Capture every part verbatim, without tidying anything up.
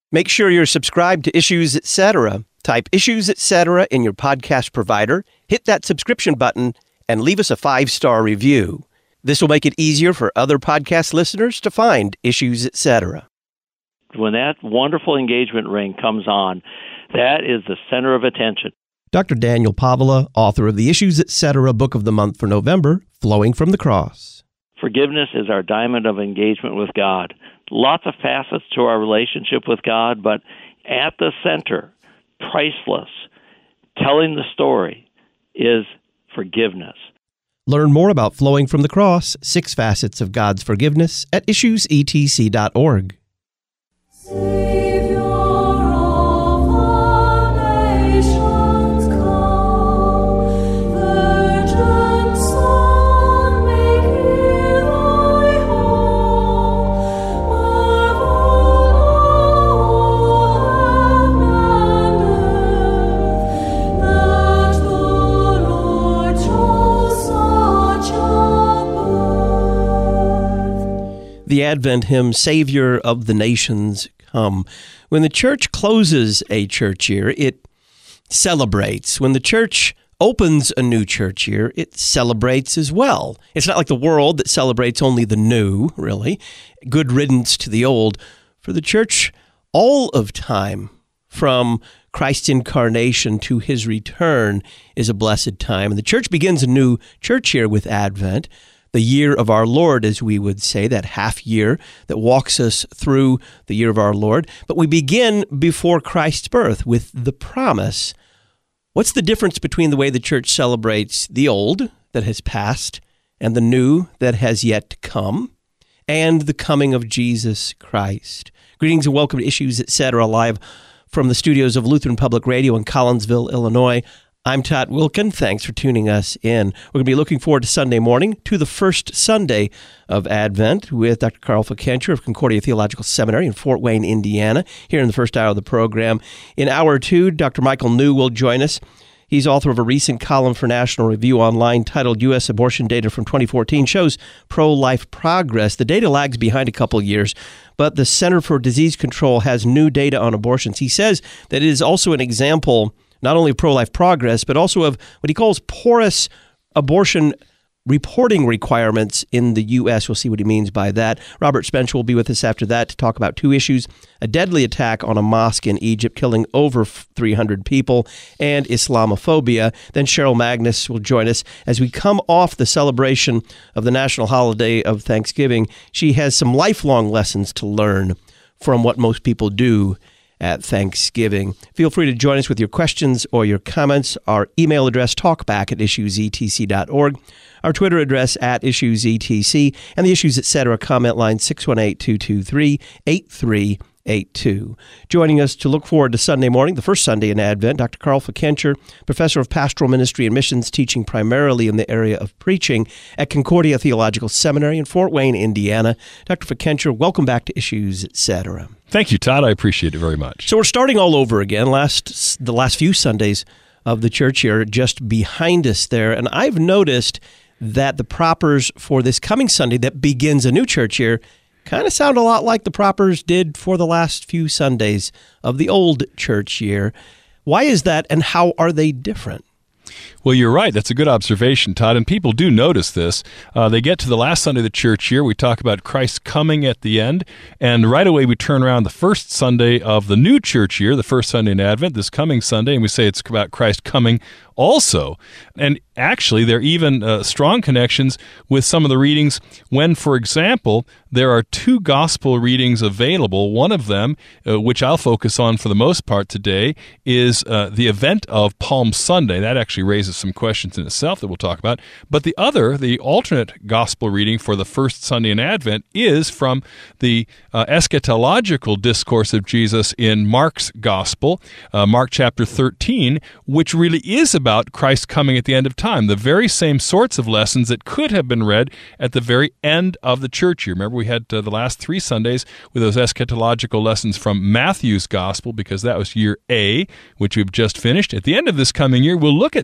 Make sure you're subscribed to Issues Etc. Type Issues Etc. in your podcast provider, hit that subscription button, and leave us a five-star review. This will make it easier for other podcast listeners to find Issues Etc. When that wonderful engagement ring comes on, that is the center of attention. Doctor Daniel Pavela, author of the Issues Etc. Book of the Month for November, Flowing from the Cross. Forgiveness is our diamond of engagement with God. Lots of facets to our relationship with God, but at the center, priceless, telling the story, is forgiveness. Learn more about Flowing from the Cross, Six Facets of God's Forgiveness at issues e t c dot org. The Advent hymn, Savior of the Nations, Come. When the church closes a church year, it celebrates. When the church opens a new church year, it celebrates as well. It's not like the world that celebrates only the new, really. Good riddance to the old. For the church, all of time, from Christ's incarnation to his return, is a blessed time. And the church begins a new church year with Advent, the year of our Lord, as we would say, that half year that walks us through the year of our Lord. But we begin before Christ's birth with the promise. What's the difference between the way the church celebrates the old that has passed and the new that has yet to come, and the coming of Jesus Christ? Greetings and welcome to Issues Etc. live from the studios of Lutheran Public Radio in Collinsville, Illinois. I'm Todd Wilkin. Thanks for tuning us in. We're going to be looking forward to Sunday morning, to the first Sunday of Advent with Doctor Carl Fickenscher of Concordia Theological Seminary in Fort Wayne, Indiana, here in the first hour of the program. In hour two, Doctor Michael New will join us. He's author of a recent column for National Review Online titled U S Abortion Data from twenty fourteen Shows Pro-Life Progress. The data lags behind a couple years, but the Center for Disease Control has new data on abortions. He says that it is also an example not only of pro-life progress, but also of what he calls porous abortion reporting requirements in the U S. We'll see what he means by that. Robert Spencer will be with us after that to talk about two issues: a deadly attack on a mosque in Egypt, killing over three hundred people, and Islamophobia. Then Cheryl Magnus will join us as we come off the celebration of the national holiday of Thanksgiving. She has some lifelong lessons to learn from what most people do at Thanksgiving. Feel free to join us with your questions or your comments. Our email address, talkback at issues e t c dot org. Our Twitter address, at issues e t c. And the Issues Etc. comment line, six one eight, two two three, eight three eight two. Joining us to look forward to Sunday morning, the first Sunday in Advent, Doctor Carl Fickenscher, professor of pastoral ministry and missions, teaching primarily in the area of preaching at Concordia Theological Seminary in Fort Wayne, Indiana. Doctor Fickenscher, welcome back to Issues Etc. Thank you, Todd. I appreciate it very much. So we're starting all over again. Last the last few Sundays of the church year just behind us there, and I've noticed that the propers for this coming Sunday that begins a new church year kind of sound a lot like the propers did for the last few Sundays of the old church year. Why is that, and how are they different? Well, you're right. That's a good observation, Todd, and people do notice this. Uh, they get to the last Sunday of the church year. We talk about Christ coming at the end, and right away we turn around the first Sunday of the new church year, the first Sunday in Advent, this coming Sunday, and we say it's about Christ coming also. And actually, there are even uh, strong connections with some of the readings when, for example, there are two gospel readings available. One of them, uh, which I'll focus on for the most part today, is uh, the event of Palm Sunday. That actually raises some questions in itself that we'll talk about. But the other, the alternate gospel reading for the first Sunday in Advent, is from the uh, eschatological discourse of Jesus in Mark's gospel, uh, Mark chapter thirteen, which really is about Christ coming at the end of time. The very same sorts of lessons that could have been read at the very end of the church year. Remember, we had uh, the last three Sundays with those eschatological lessons from Matthew's gospel, because that was year A, which we've just finished. At the end of this coming year, we'll look at some of the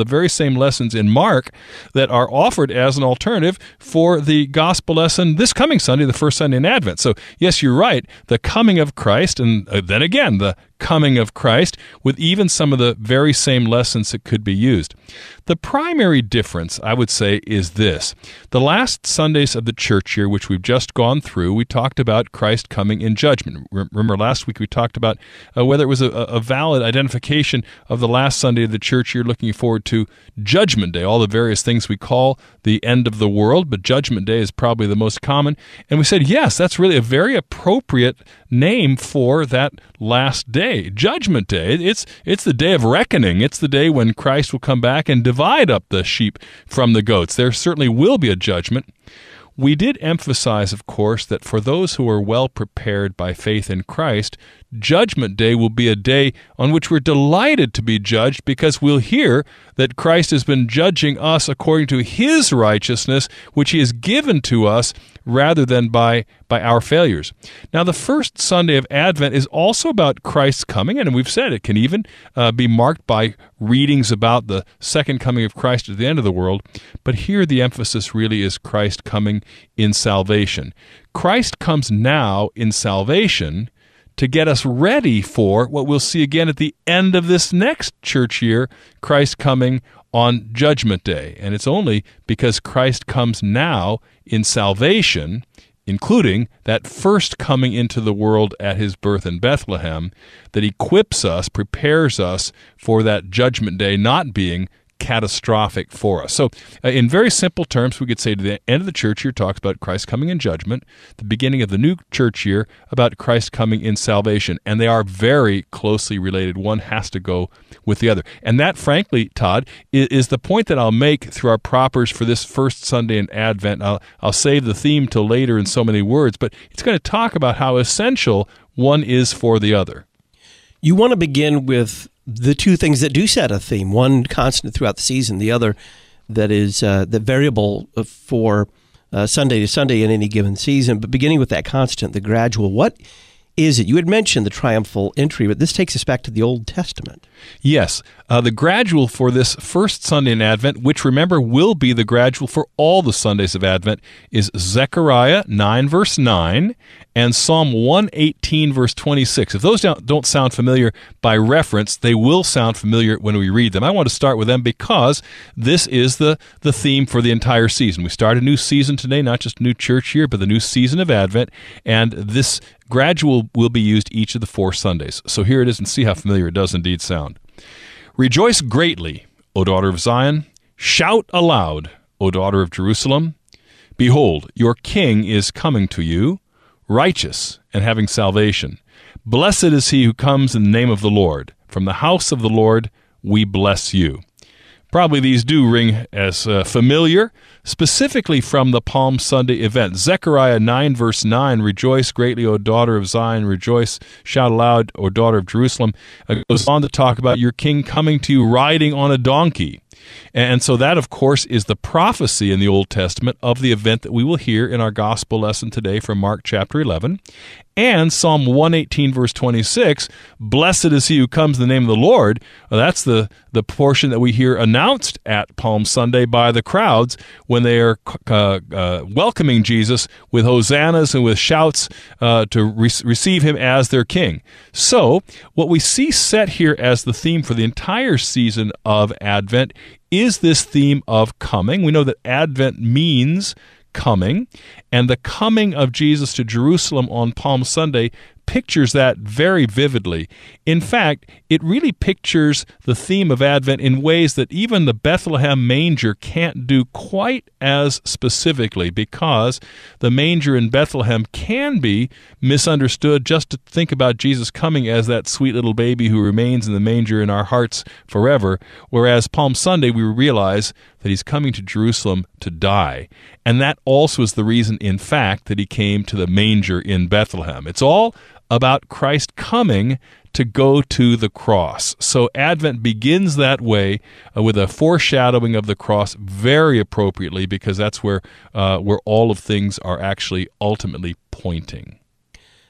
very same lessons in Mark that are offered as an alternative for the gospel lesson this coming Sunday, the first Sunday in Advent. So, yes, you're right. The coming of Christ, and then again, the coming of Christ, with even some of the very same lessons that could be used. The primary difference, I would say, is this. The last Sundays of the church year, which we've just gone through, we talked about Christ coming in judgment. Remember last week we talked about uh, whether it was a, a valid identification of the last Sunday of the church year, looking forward to Judgment Day, all the various things we call the end of the world, but Judgment Day is probably the most common. And we said, yes, that's really a very appropriate name for that last day, Judgment Day. It's it's the day of reckoning. It's the day when Christ will come back and divide up the sheep from the goats. There certainly will be a judgment. We did emphasize, of course, that for those who are well prepared by faith in Christ, Judgment Day will be a day on which we're delighted to be judged because we'll hear that Christ has been judging us according to His righteousness, which He has given to us rather than by, by our failures. Now, the first Sunday of Advent is also about Christ's coming, and we've said it can even uh, be marked by readings about the second coming of Christ at the end of the world. But here the emphasis really is Christ coming in salvation. Christ comes now in salvation to get us ready for what we'll see again at the end of this next church year, Christ coming on Judgment Day. And it's only because Christ comes now in salvation, including that first coming into the world at His birth in Bethlehem, that equips us, prepares us for that Judgment Day not being catastrophic for us. So uh, in very simple terms, we could say to the end of the church year talks about Christ coming in judgment, the beginning of the new church year about Christ coming in salvation, and they are very closely related. One has to go with the other. And that, frankly, Todd, is, is the point that I'll make through our propers for this first Sunday in Advent. I'll, I'll save the theme till later in so many words, but it's going to talk about how essential one is for the other. You want to begin with the two things that do set a theme, one constant throughout the season, the other that is uh, the variable for uh, Sunday to Sunday in any given season. But beginning with that constant, the gradual, what is it? You had mentioned the triumphal entry, but this takes us back to the Old Testament. Yes. Uh, the gradual for this first Sunday in Advent, which remember will be the gradual for all the Sundays of Advent, is Zechariah nine, verse nine, and Psalm one eighteen, verse twenty-six. If those don't, don't sound familiar by reference, they will sound familiar when we read them. I want to start with them because this is the, the theme for the entire season. We start a new season today, not just a new church year, but the new season of Advent, and this gradual will be used each of the four Sundays. So here it is, and see how familiar it does indeed sound. Rejoice greatly, O daughter of Zion. Shout aloud, O daughter of Jerusalem. Behold, your king is coming to you, righteous and having salvation. Blessed is he who comes in the name of the Lord. From the house of the Lord we bless you. Probably these do ring as uh, familiar, specifically from the Palm Sunday event. Zechariah nine, verse nine, rejoice greatly, O daughter of Zion, rejoice, shout aloud, O daughter of Jerusalem, uh, goes on to talk about your king coming to you riding on a donkey. And so that, of course, is the prophecy in the Old Testament of the event that we will hear in our gospel lesson today from Mark chapter eleven. And Psalm one eighteen, verse twenty-six, blessed is he who comes in the name of the Lord. Well, that's the, the portion that we hear announced at Palm Sunday by the crowds when they are uh, uh, welcoming Jesus with hosannas and with shouts uh, to re- receive him as their king. So what we see set here as the theme for the entire season of Advent is this theme of coming. We know that Advent means coming, and the coming of Jesus to Jerusalem on Palm Sunday pictures that very vividly. In fact, it really pictures the theme of Advent in ways that even the Bethlehem manger can't do quite as specifically, because the manger in Bethlehem can be misunderstood just to think about Jesus coming as that sweet little baby who remains in the manger in our hearts forever, whereas Palm Sunday we realize that he's coming to Jerusalem to die. And that also is the reason, in fact, that he came to the manger in Bethlehem. It's all about Christ coming to go to the cross. So Advent begins that way uh, with a foreshadowing of the cross very appropriately, because that's where uh, where all of things are actually ultimately pointing.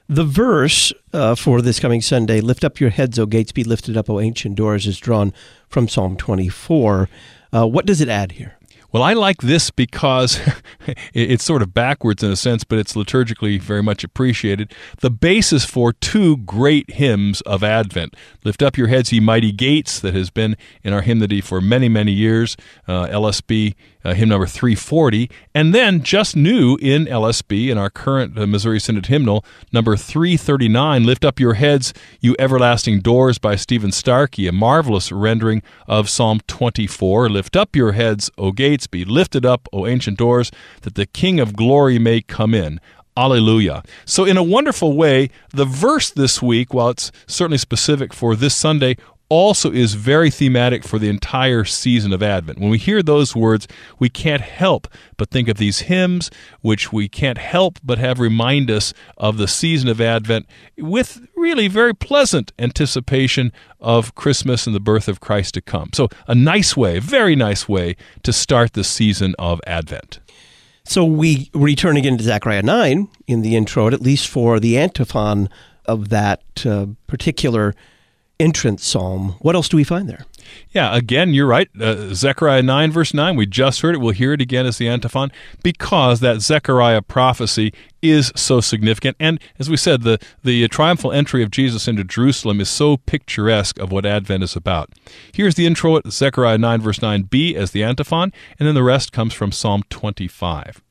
The verse uh, for this coming Sunday, "Lift up your heads, O gates, be lifted up, O ancient doors," is drawn from Psalm twenty-four. Uh, what does it add here? Well, I like this because it's sort of backwards in a sense, but it's liturgically very much appreciated. The basis for two great hymns of Advent. "Lift up your heads, ye mighty gates," that has been in our hymnody for many, many years, uh, L S B uh, hymn number three forty, and then just new in L S B, in our current uh, Missouri Synod hymnal, number three thirty-nine, "Lift up your heads, you everlasting doors," by Stephen Starkey, a marvelous rendering of Psalm twenty-four. "Lift up your heads, O gates, be lifted up, O ancient doors, that the King of glory may come in." Alleluia. So in a wonderful way, the verse this week, while it's certainly specific for this Sunday, also is very thematic for the entire season of Advent. When we hear those words, we can't help but think of these hymns, which we can't help but have remind us of the season of Advent with really very pleasant anticipation of Christmas and the birth of Christ to come. So a nice way, very nice way to start the season of Advent. So we return again to Zechariah nine in the intro, at least for the antiphon of that uh, particular entrance psalm. What else do we find there? Yeah, again, you're right. Uh, Zechariah nine, verse nine, we just heard it. We'll hear it again as the antiphon because that Zechariah prophecy is so significant. And as we said, the, the triumphal entry of Jesus into Jerusalem is so picturesque of what Advent is about. Here's the intro at Zechariah nine, verse nine b as the antiphon, and then the rest comes from Psalm twenty-five.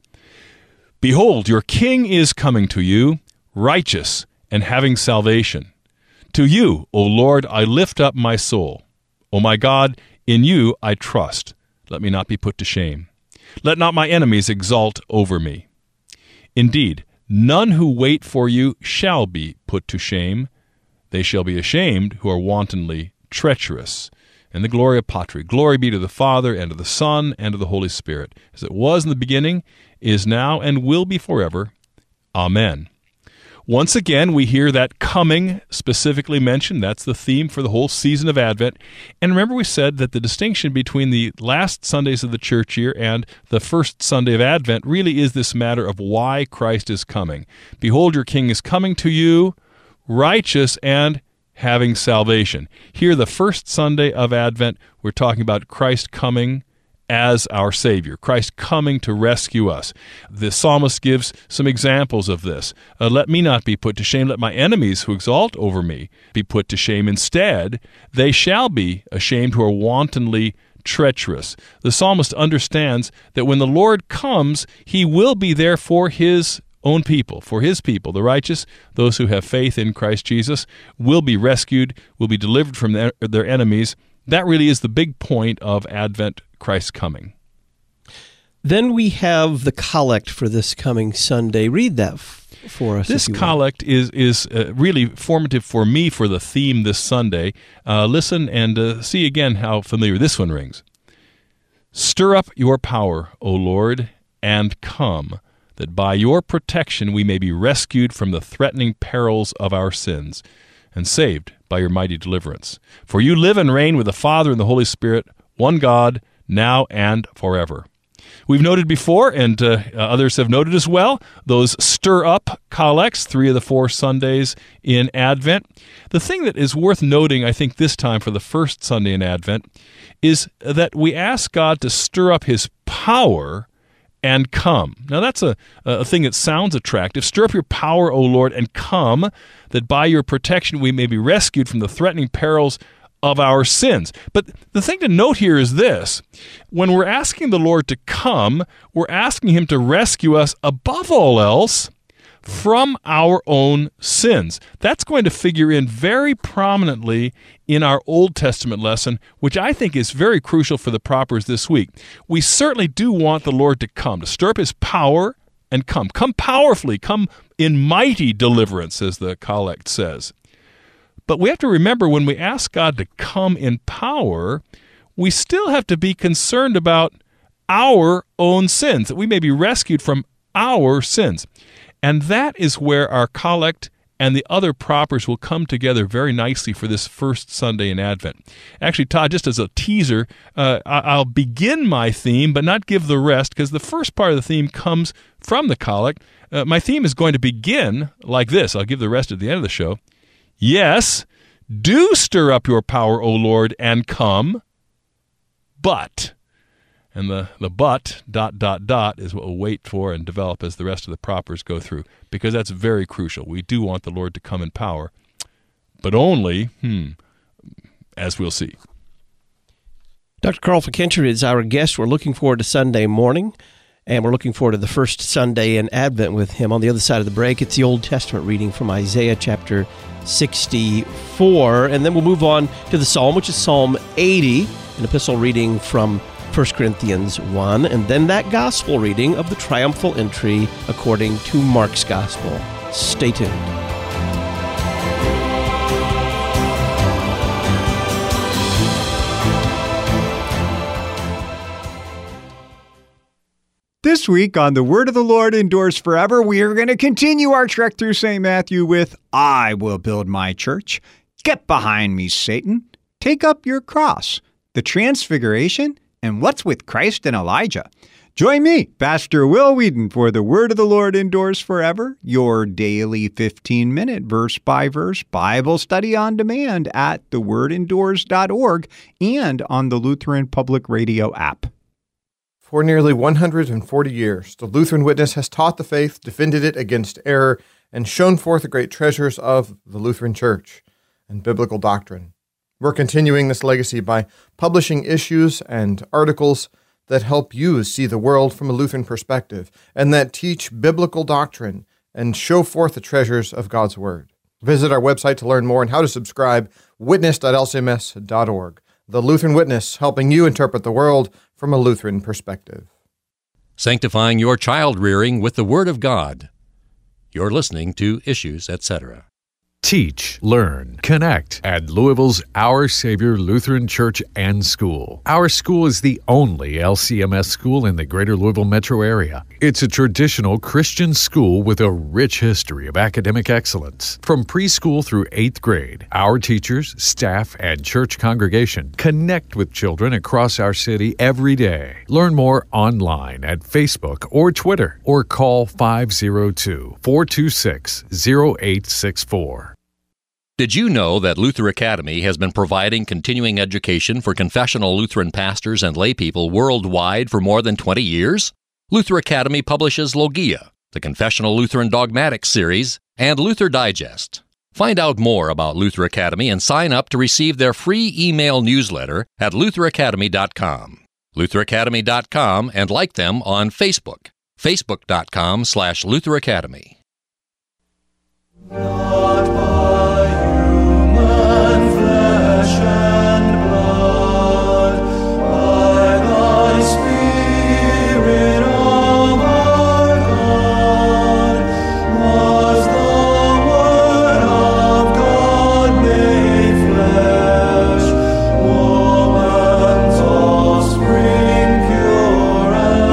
"Behold, your king is coming to you, righteous and having salvation. To you, O Lord, I lift up my soul. O my God, in you I trust. Let me not be put to shame. Let not my enemies exult over me. Indeed, none who wait for you shall be put to shame. They shall be ashamed who are wantonly treacherous." And the Gloria Patri, glory be to the Father, and to the Son, and to the Holy Spirit, as it was in the beginning, is now, and will be forever. Amen. Once again, we hear that coming specifically mentioned. That's the theme for the whole season of Advent. And remember, we said that the distinction between the last Sundays of the church year and the first Sunday of Advent really is this matter of why Christ is coming. "Behold, your king is coming to you, righteous and having salvation." Here, the first Sunday of Advent, we're talking about Christ coming as our Savior, Christ coming to rescue us. The psalmist gives some examples of this. Uh, "Let me not be put to shame. Let my enemies who exalt over me be put to shame. Instead, they shall be ashamed who are wantonly treacherous." The psalmist understands that when the Lord comes, he will be there for his own people, for his people, the righteous, those who have faith in Christ Jesus, will be rescued, will be delivered from their, their enemies. That really is the big point of Advent, Christ's coming. Then we have the collect for this coming Sunday. Read that f- for us. This collect is is uh, really formative for me for the theme this Sunday. Uh, listen and uh, see again how familiar this one rings. "Stir up your power, O Lord, and come, that by your protection we may be rescued from the threatening perils of our sins, and saved by your mighty deliverance. For you live and reign with the Father and the Holy Spirit, one God, now and forever." We've noted before, and uh, others have noted as well, those stir up collects, three of the four Sundays in Advent. The thing that is worth noting, I think, this time for the first Sunday in Advent, is that we ask God to stir up his power and come. Now that's a, a thing that sounds attractive. "Stir up your power, O Lord, and come, that by your protection we may be rescued from the threatening perils of our sins." But the thing to note here is this. When we're asking the Lord to come, we're asking him to rescue us above all else from our own sins. That's going to figure in very prominently in our Old Testament lesson, which I think is very crucial for the propers this week. We certainly do want the Lord to come, to stir up his power and come. Come powerfully, come in mighty deliverance, as the collect says. But we have to remember, when we ask God to come in power, we still have to be concerned about our own sins, that we may be rescued from our sins. And that is where our collect and the other propers will come together very nicely for this first Sunday in Advent. Actually, Todd, just as a teaser, uh, I'll begin my theme, but not give the rest, because the first part of the theme comes from the collect. Uh, my theme is going to begin like this. I'll give the rest at the end of the show. Yes, do stir up your power, O Lord, and come, but... And the, the but, dot, dot, dot, is what we'll wait for and develop as the rest of the propers go through, because that's very crucial. We do want the Lord to come in power, but only, hmm, as we'll see. Doctor Carl Fickenscher is our guest. We're looking forward to Sunday morning, and we're looking forward to the first Sunday in Advent with him. On the other side of the break, it's the Old Testament reading from Isaiah chapter sixty-four, and then we'll move on to the Psalm, which is Psalm eighty, an epistle reading from First Corinthians one, and then that gospel reading of the triumphal entry according to Mark's gospel. Stay tuned. This week on The Word of the Lord Endures Forever, we are going to continue our trek through Saint Matthew with I Will Build My Church, Get Behind Me, Satan, Take Up Your Cross, the Transfiguration, and What's with Christ and Elijah. Join me, Pastor Will Whedon, for The Word of the Lord Endures Forever, your daily fifteen-minute verse-by-verse Bible study on demand at the word endures dot org and on the Lutheran Public Radio app. For nearly one hundred forty years, the Lutheran Witness has taught the faith, defended it against error, and shown forth the great treasures of the Lutheran Church and biblical doctrine. We're continuing this legacy by publishing issues and articles that help you see the world from a Lutheran perspective and that teach biblical doctrine and show forth the treasures of God's Word. Visit our website to learn more and how to subscribe, witness dot l c m s dot org. The Lutheran Witness, helping you interpret the world from a Lutheran perspective. Sanctifying your child rearing with the Word of God. You're listening to Issues, et cetera. Teach, learn, connect at Louisville's Our Savior Lutheran Church and School. Our school is the only L C M S school in the greater Louisville metro area. It's a traditional Christian school with a rich history of academic excellence. From preschool through eighth grade, our teachers, staff, and church congregation connect with children across our city every day. Learn more online at Facebook or Twitter, or call five oh two, four two six, oh eight six four. Did you know that Luther Academy has been providing continuing education for confessional Lutheran pastors and laypeople worldwide for more than twenty years? Luther Academy publishes Logia, the Confessional Lutheran Dogmatics series, and Luther Digest. Find out more about Luther Academy and sign up to receive their free email newsletter at luther academy dot com. luther academy dot com, and like them on Facebook, facebook dot com slash Luther Academy. Not by human flesh and blood, by thy Spirit, O our God, was the Word of God made flesh, woman's offspring, pure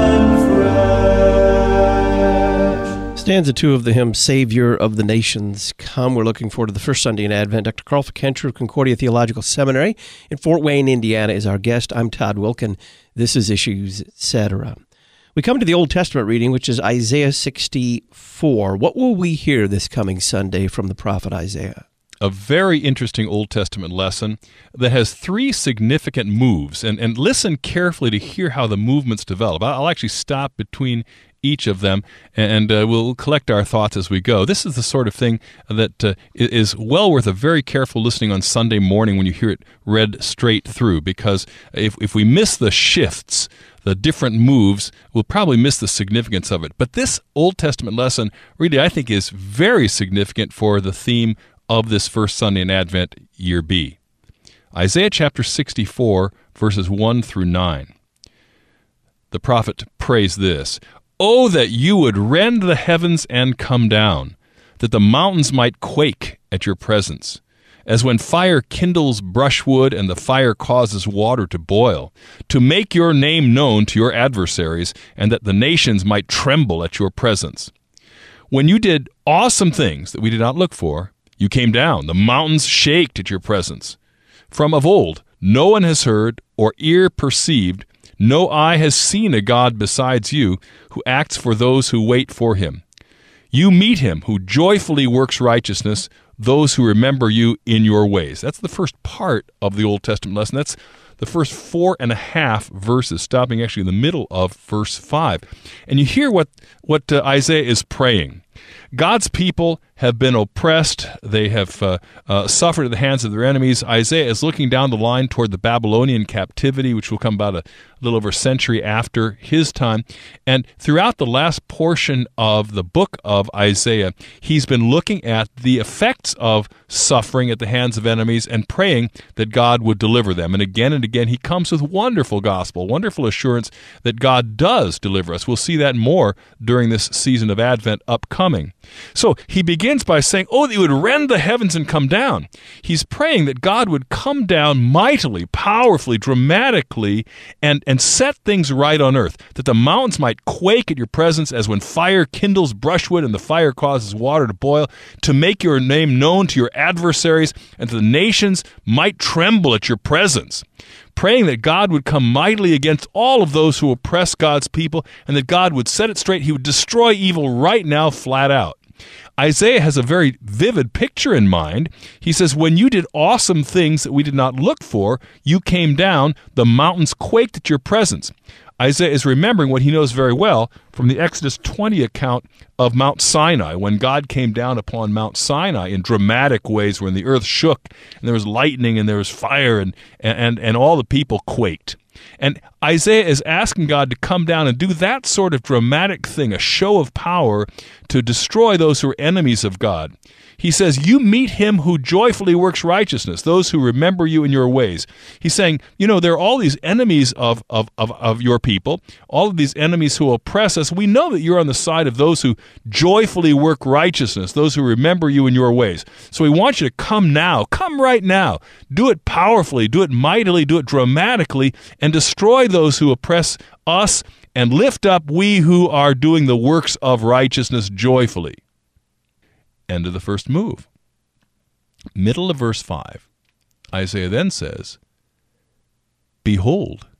and fresh. Stanza two of the hymn, Savior of the Nations Come. We're looking forward to the first Sunday in Advent. Doctor Carl Fickenscher of Concordia Theological Seminary in Fort Wayne, Indiana, is our guest. I'm Todd Wilkin. This is Issues, et cetera. We come to the Old Testament reading, which is Isaiah sixty-four. What will we hear this coming Sunday from the prophet Isaiah? A very interesting Old Testament lesson that has three significant moves, and, and listen carefully to hear how the movements develop. I'll actually stop between each of them, and uh, we'll collect our thoughts as we go. This is the sort of thing that uh, is well worth a very careful listening on Sunday morning when you hear it read straight through, because if, if we miss the shifts, the different moves, we'll probably miss the significance of it. But this Old Testament lesson really, I think, is very significant for the theme of this first Sunday in Advent, year B. Isaiah chapter sixty-four, verses one through nine. The prophet prays this: "Oh, that you would rend the heavens and come down, that the mountains might quake at your presence. As when fire kindles brushwood and the fire causes water to boil, to make your name known to your adversaries, and that the nations might tremble at your presence. When you did awesome things that we did not look for, you came down. The mountains shaked at your presence. From of old, no one has heard or ear perceived, no eye has seen a God besides you who acts for those who wait for him. You meet him who joyfully works righteousness, those who remember you in your ways. That's the first part of the Old Testament lesson. That's the first four and a half verses, stopping actually in the middle of verse five. And you hear what, what uh, Isaiah is praying. God's people have been oppressed. They have uh, uh, suffered at the hands of their enemies. Isaiah is looking down the line toward the Babylonian captivity, which will come about a little over a century after his time. And throughout the last portion of the book of Isaiah, he's been looking at the effects of suffering at the hands of enemies and praying that God would deliver them. And again and again, he comes with wonderful gospel, wonderful assurance that God does deliver us. We'll see that more during this season of Advent upcoming. So he begins by saying, oh, that you would rend the heavens and come down. He's praying that God would come down mightily, powerfully, dramatically, and, and set things right on earth, that the mountains might quake at your presence as when fire kindles brushwood and the fire causes water to boil, to make your name known to your adversaries, and that the nations might tremble at your presence. Praying that God would come mightily against all of those who oppress God's people, and that God would set it straight. He would destroy evil right now, flat out. Isaiah has a very vivid picture in mind. He says, when you did awesome things that we did not look for, you came down, the mountains quaked at your presence. Isaiah is remembering what he knows very well from the Exodus twenty account of Mount Sinai, when God came down upon Mount Sinai in dramatic ways, when the earth shook, and there was lightning, and there was fire, and, and, and all the people quaked. And Isaiah is asking God to come down and do that sort of dramatic thing, a show of power to destroy those who are enemies of God. He says, you meet him who joyfully works righteousness, those who remember you in your ways. He's saying, you know, there are all these enemies of, of, of, of your people, all of these enemies who oppress us. We know that you're on the side of those who joyfully work righteousness, those who remember you in your ways. So we want you to come now, come right now. Do it powerfully, do it mightily, do it dramatically, and destroy those who oppress us, and lift up we who are doing the works of righteousness joyfully. End of the first move. Middle of verse five. Isaiah then says, behold,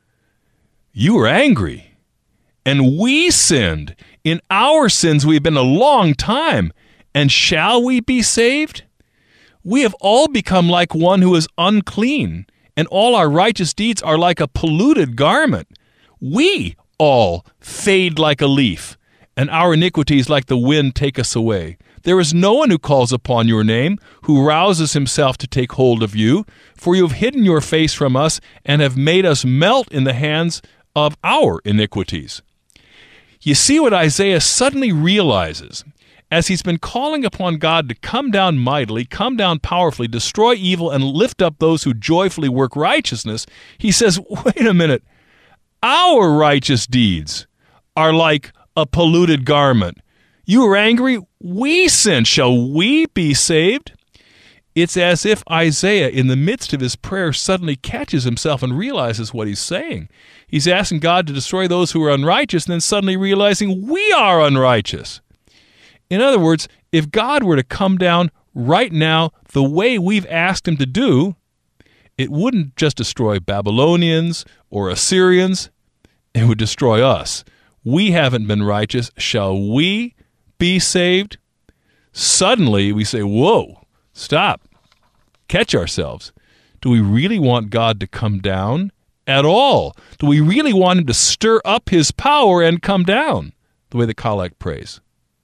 you are angry, and we sinned. In our sins we have been a long time, and shall we be saved? We have all become like one who is unclean, and all our righteous deeds are like a polluted garment. We all fade like a leaf, and our iniquities like the wind take us away. There is no one who calls upon your name, who rouses himself to take hold of you, for you have hidden your face from us and have made us melt in the hands of our iniquities. You see what Isaiah suddenly realizes as he's been calling upon God to come down mightily, come down powerfully, destroy evil, and lift up those who joyfully work righteousness. He says, wait a minute, our righteous deeds are like a polluted garment. You are angry, we sin. Shall we be saved? It's as if Isaiah, in the midst of his prayer, suddenly catches himself and realizes what he's saying. He's asking God to destroy those who are unrighteous, and then suddenly realizing we are unrighteous. In other words, if God were to come down right now the way we've asked him to do, it wouldn't just destroy Babylonians or Assyrians, it would destroy us. We haven't been righteous. Shall we be saved? Suddenly we say, whoa, stop, catch ourselves. Do we really want God to come down at all? Do we really want him to stir up his power and come down the way the collect prays?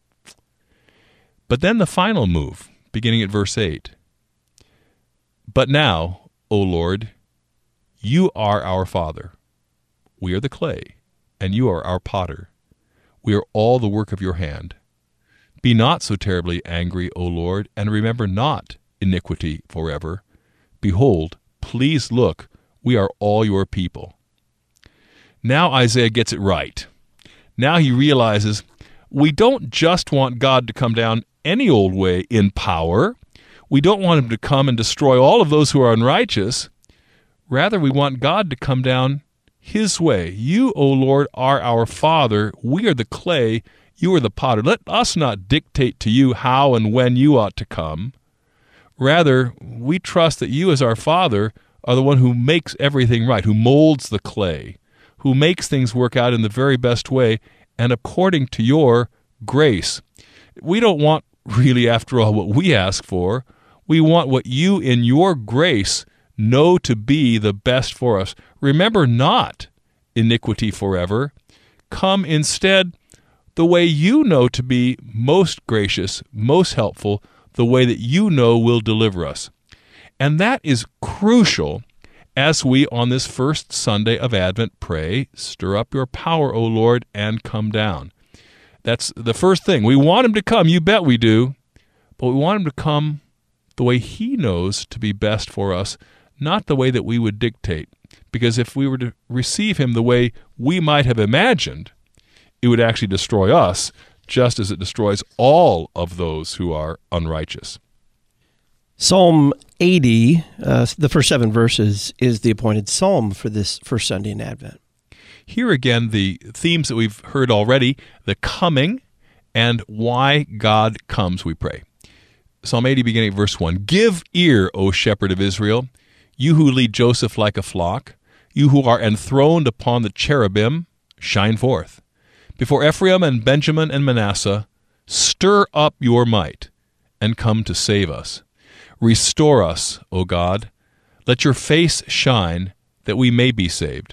But then the final move, beginning at verse eight. But now, O Lord, you are our Father. We are the clay, and you are our potter. We are all the work of your hand. Be not so terribly angry, O Lord, and remember not iniquity forever. Behold, please look, we are all your people. Now Isaiah gets it right. Now he realizes we don't just want God to come down any old way in power. We don't want him to come and destroy all of those who are unrighteous. Rather, we want God to come down his way. You, O Lord, are our Father. We are the clay. You are the potter. Let us not dictate to you how and when you ought to come. Rather, we trust that you as our Father are the one who makes everything right, who molds the clay, who makes things work out in the very best way and according to your grace. We don't want really, after all, what we ask for. We want what you in your grace know to be the best for us. Remember not iniquity forever. Come instead the way you know to be most gracious, most helpful, the way that you know will deliver us. And that is crucial as we, on this first Sunday of Advent, pray, stir up your power, O Lord, and come down. That's the first thing. We want him to come, you bet we do, but we want him to come the way he knows to be best for us, not the way that we would dictate. Because if we were to receive him the way we might have imagined, it would actually destroy us, just as it destroys all of those who are unrighteous. Psalm eighty, uh, the first seven verses, is the appointed psalm for this first Sunday in Advent. Here again, the themes that we've heard already, the coming and why God comes, we pray. Psalm eighty, beginning at verse one. Give ear, O shepherd of Israel, you who lead Joseph like a flock, you who are enthroned upon the cherubim, shine forth. Before Ephraim and Benjamin and Manasseh, stir up your might and come to save us. Restore us, O God. Let your face shine that we may be saved.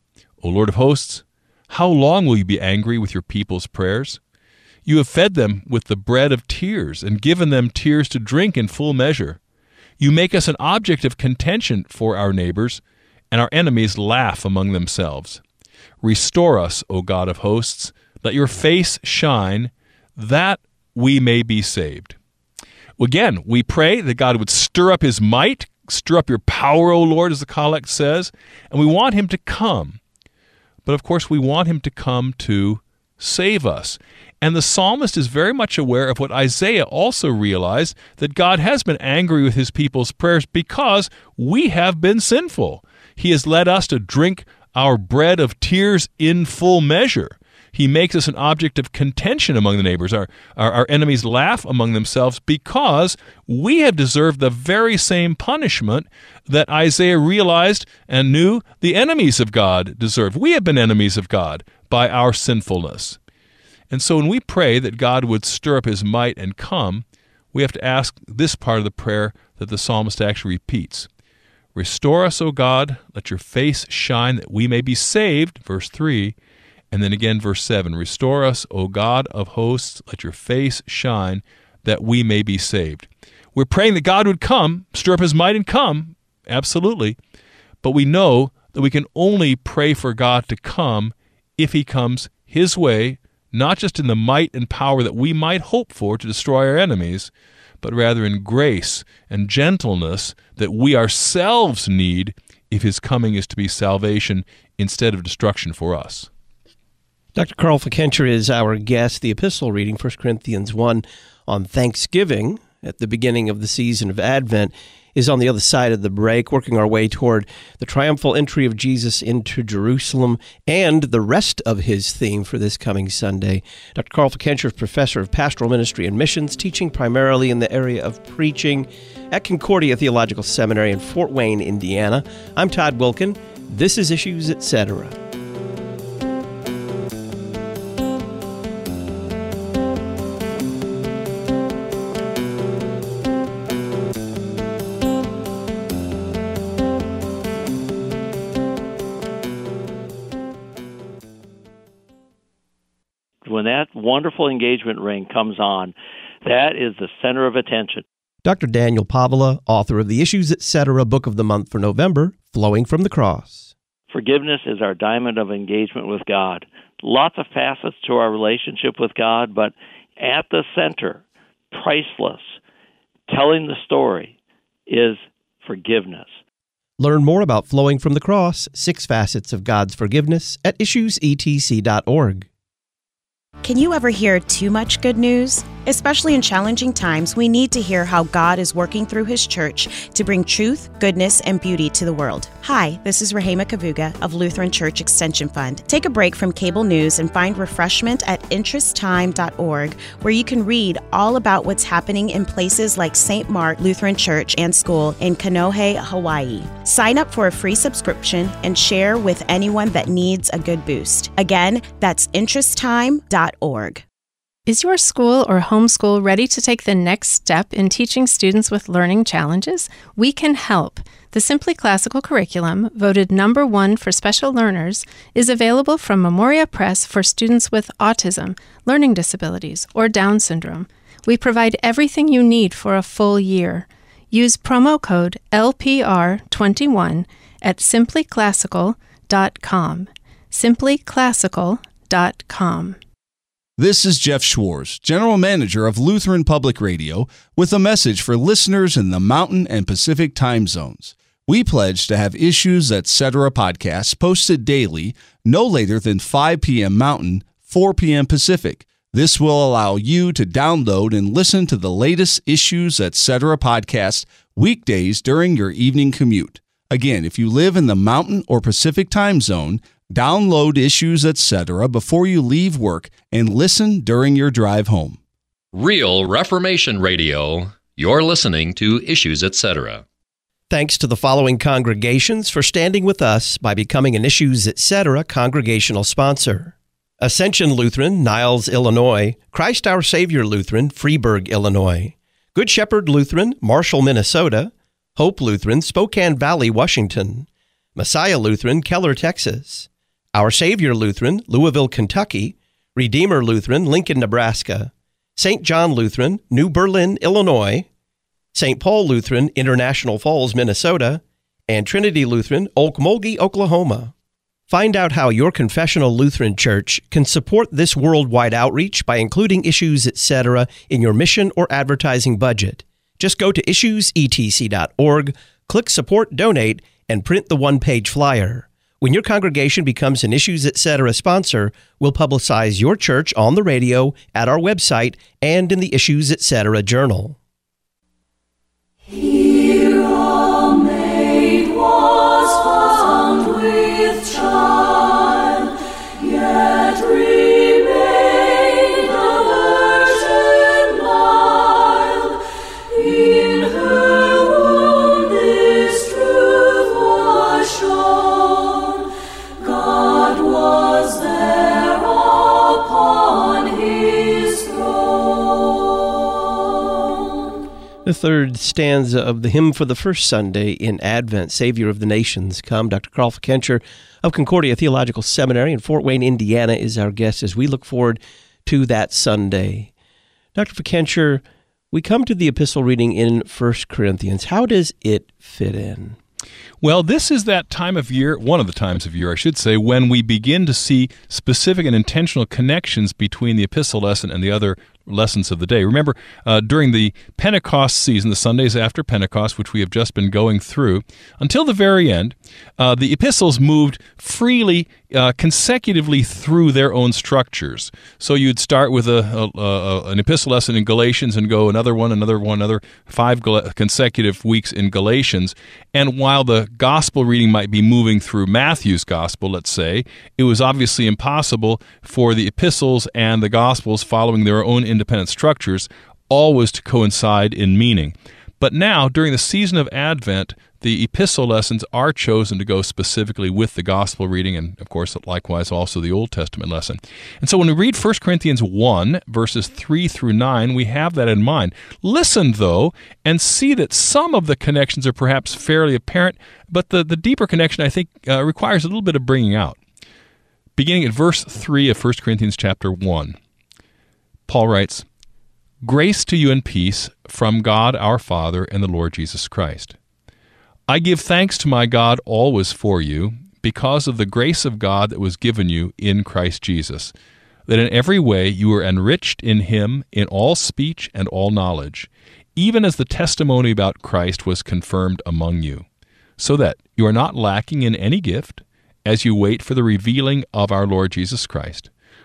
O Lord of hosts, how long will you be angry with your people's prayers? You have fed them with the bread of tears and given them tears to drink in full measure. You make us an object of contention for our neighbors, and our enemies laugh among themselves. Restore us, O God of hosts. Let your face shine that we may be saved. Again, we pray that God would stir up his might, stir up your power, O Lord, as the collect says, and we want him to come. But of course, we want him to come to save us. And the psalmist is very much aware of what Isaiah also realized, that God has been angry with his people's prayers because we have been sinful. He has led us to drink our bread of tears in full measure. He makes us an object of contention among the neighbors. Our, our, our enemies laugh among themselves because we have deserved the very same punishment that Isaiah realized and knew the enemies of God deserved. We have been enemies of God by our sinfulness. And so when we pray that God would stir up his might and come, we have to ask this part of the prayer that the psalmist actually repeats. Restore us, O God, let your face shine that we may be saved, verse three. And then again, verse seven, restore us, O God of hosts, let your face shine that we may be saved. We're praying that God would come, stir up his might and come, absolutely. But we know that we can only pray for God to come if he comes his way, not just in the might and power that we might hope for to destroy our enemies, but rather in grace and gentleness that we ourselves need if his coming is to be salvation instead of destruction for us. Doctor Carl Fickenscher is our guest. The epistle reading, First Corinthians one, on Thanksgiving at the beginning of the season of Advent, is on the other side of the break, working our way toward the triumphal entry of Jesus into Jerusalem and the rest of his theme for this coming Sunday. Doctor Carl Fickenscher is professor of pastoral ministry and missions, teaching primarily in the area of preaching at Concordia Theological Seminary in Fort Wayne, Indiana. I'm Todd Wilkin. This is Issues, et cetera. When that wonderful engagement ring comes on, that is the center of attention. Doctor Daniel Pavela, author of the Issues, et cetera. Book of the Month for November, Flowing from the Cross. Forgiveness is our diamond of engagement with God. Lots of facets to our relationship with God, but at the center, priceless, telling the story, is forgiveness. Learn more about Flowing from the Cross, Six Facets of God's Forgiveness, at issues e t c dot org. Can you ever hear too much good news? Especially in challenging times, we need to hear how God is working through His church to bring truth, goodness, and beauty to the world. Hi, this is Rahema Kavuga of Lutheran Church Extension Fund. Take a break from cable news and find refreshment at interest time dot org, where you can read all about what's happening in places like Saint Mark Lutheran Church and School in Kanohe, Hawaii. Sign up for a free subscription and share with anyone that needs a good boost. Again, that's interest time dot org. Is your school or homeschool ready to take the next step in teaching students with learning challenges? We can help. The Simply Classical curriculum, voted number one for special learners, is available from Memoria Press for students with autism, learning disabilities, or Down syndrome. We provide everything you need for a full year. Use promo code L P R twenty-one at simply classical dot com. simply classical dot com. This is Jeff Schwartz, General Manager of Lutheran Public Radio, with a message for listeners in the Mountain and Pacific time zones. We pledge to have Issues Etc. podcasts posted daily, no later than five p.m. Mountain, four p.m. Pacific. This will allow you to download and listen to the latest Issues Etc. podcast weekdays during your evening commute. Again, if you live in the Mountain or Pacific time zone, download Issues Etc. before you leave work and listen during your drive home. Real Reformation Radio. You're listening to Issues Etc. Thanks to the following congregations for standing with us by becoming an Issues Etc. congregational sponsor: Ascension Lutheran, Niles, Illinois; Christ Our Savior Lutheran, Freeburg, Illinois; Good Shepherd Lutheran, Marshall, Minnesota; Hope Lutheran, Spokane Valley, Washington; Messiah Lutheran, Keller, Texas; Our Savior Lutheran, Louisville, Kentucky; Redeemer Lutheran, Lincoln, Nebraska; Saint John Lutheran, New Berlin, Illinois; Saint Paul Lutheran, International Falls, Minnesota; and Trinity Lutheran, Okmulgee, Oklahoma. Find out how your confessional Lutheran church can support this worldwide outreach by including Issues Etc. in your mission or advertising budget. Just go to issues e t c dot org, click Support Donate, and print the one-page flyer. When your congregation becomes an Issues Etc. sponsor, we'll publicize your church on the radio, at our website, and in the Issues Etc. journal. Here a maid was found with child, yet remained a virgin mild. In her womb this truth was shown. God was there upon His throne. The third stanza of the hymn for the first Sunday in Advent, Savior of the Nations, Come. Doctor Carl Fikencher of Concordia Theological Seminary in Fort Wayne, Indiana, is our guest as we look forward to that Sunday. Doctor Fikencher, we come to the epistle reading in First Corinthians. How does it fit in? Well, this is that time of year, one of the times of year, I should say, when we begin to see specific and intentional connections between the epistle lesson and the other lessons of the day. Remember, uh, during the Pentecost season, the Sundays after Pentecost, which we have just been going through, until the very end, uh, the epistles moved freely, uh, consecutively through their own structures. So you'd start with a, a, a an epistle lesson in Galatians and go another one, another one, another five gal- consecutive weeks in Galatians. And while the gospel reading might be moving through Matthew's gospel, let's say, it was obviously impossible for the epistles and the gospels, following their own independent structures, always to coincide in meaning. But now, during the season of Advent, the epistle lessons are chosen to go specifically with the gospel reading, and of course, likewise also the Old Testament lesson. And so when we read First Corinthians one, verses three through nine, we have that in mind. Listen, though, and see that some of the connections are perhaps fairly apparent, but the, the deeper connection, I think, uh, requires a little bit of bringing out. Beginning at verse three of First Corinthians chapter one, Paul writes, "Grace to you and peace from God our Father and the Lord Jesus Christ. I give thanks to my God always for you, because of the grace of God that was given you in Christ Jesus, that in every way you were enriched in Him in all speech and all knowledge, even as the testimony about Christ was confirmed among you, so that you are not lacking in any gift, as you wait for the revealing of our Lord Jesus Christ,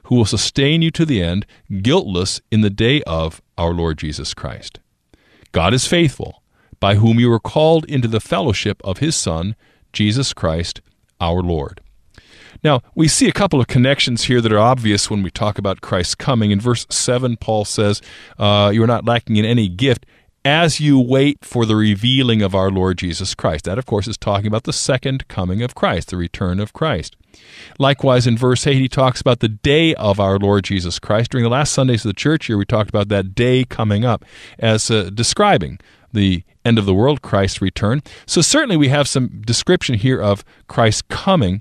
who will sustain you to the end, guiltless in the day of our Lord Jesus Christ. God is faithful, by whom you were called into the fellowship of his Son, Jesus Christ, our Lord. Now, we see a couple of connections here that are obvious when we talk about Christ's coming. In verse seven, Paul says, uh, you are not lacking in any gift as you wait for the revealing of our Lord Jesus Christ. That, of course, is talking about the second coming of Christ, the return of Christ. Likewise, in verse eight, he talks about the day of our Lord Jesus Christ. During the last Sundays of the church year, we talked about that day coming up as uh, describing the end of the world, Christ's return. So certainly we have some description here of Christ's coming.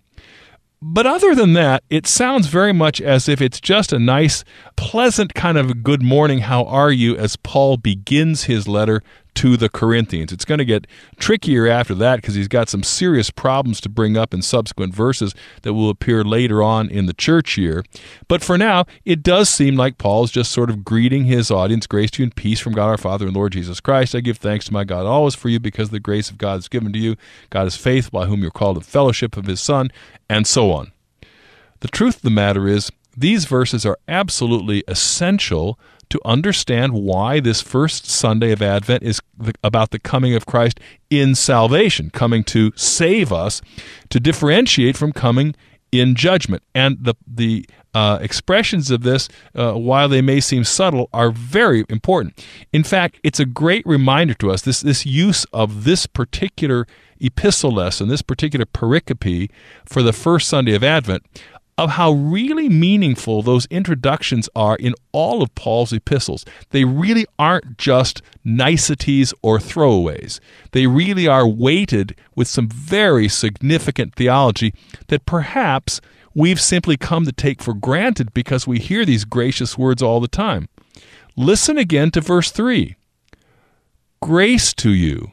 But other than that, it sounds very much as if it's just a nice, pleasant kind of good morning, how are you, as Paul begins his letter to the Corinthians. It's going to get trickier after that because he's got some serious problems to bring up in subsequent verses that will appear later on in the church year. But for now, it does seem like Paul's just sort of greeting his audience, grace to you and peace from God our Father and Lord Jesus Christ. I give thanks to my God always for you because the grace of God is given to you. God is faithful, by whom you're called to fellowship of his Son, and so on. The truth of the matter is, these verses are absolutely essential to understand why this first Sunday of Advent is the, about the coming of Christ in salvation, coming to save us, to differentiate from coming in judgment. And the the uh, expressions of this, uh, while they may seem subtle, are very important. In fact, it's a great reminder to us, this, this use of this particular epistle lesson, this particular pericope for the first Sunday of Advent, of how really meaningful those introductions are in all of Paul's epistles. They really aren't just niceties or throwaways. They really are weighted with some very significant theology that perhaps we've simply come to take for granted because we hear these gracious words all the time. Listen again to verse three. Grace to you